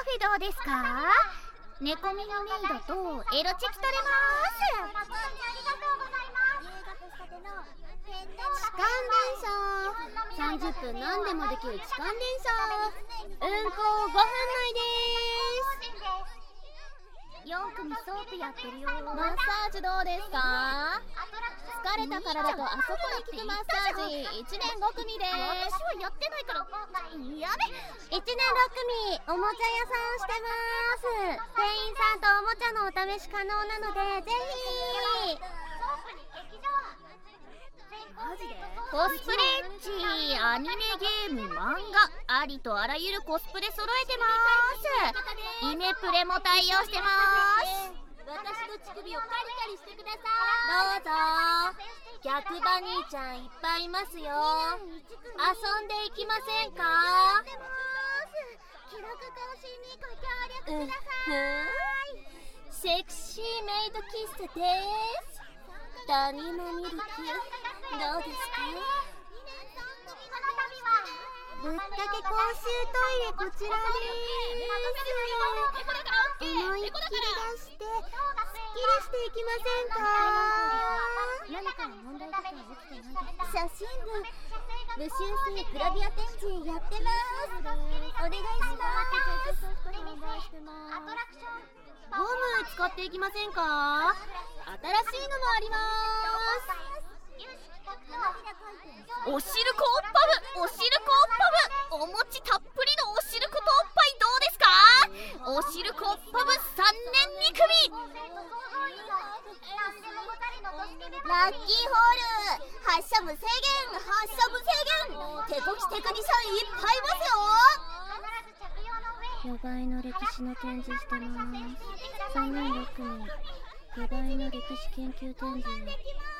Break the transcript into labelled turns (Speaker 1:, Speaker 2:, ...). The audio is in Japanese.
Speaker 1: フェどうですか？猫耳メイドとエロチェキ取れます。
Speaker 2: 痴漢電車、30分何でもできる痴漢電車、運行5分内です。
Speaker 1: 4組ソープやってるよ。
Speaker 2: マッサージどうですか？疲れた体とあそこに効くマッサージ、1年5組です。
Speaker 1: 私はやってないからやべ。
Speaker 2: 1年6組、おもちゃ屋さんしてます。店員さんとおもちゃのお試し可能なのでぜひ。
Speaker 1: コスプレッチ、アニメ、ゲーム、漫画、ありとあらゆるコスプレ揃えてます。イメプレも対応してます。
Speaker 2: 私の乳首をカリカリしてください。どうぞ。逆バニーちゃんいっぱいいますよ。遊んでいきませんか？
Speaker 1: 記録更新にご協力ください。
Speaker 2: セクシーメイド喫茶です。ダニマミルクどうですか？ぶっかけ公衆トイレこちらです。思いっきり出してすっきりしていきませんか？
Speaker 1: 何かの問題とか起きてないですか？
Speaker 2: 写真部無修正グラビア展示やってます。お願いします。
Speaker 1: ゴム使っていきませんか？
Speaker 2: 新しいのもあります。
Speaker 1: おしるこおっぱぶ、おしるこおっぱぶ、お餅たっぷりのおしることおっぱいどうですか？おしるこおっぱぶ3年2組。
Speaker 2: ラッキーホール、発射無制限、発射無制限、手こきテクニシャンいっぱいいますよ。
Speaker 3: 巨大の歴史の展示してます。3年6組、巨大の歴史研究展示。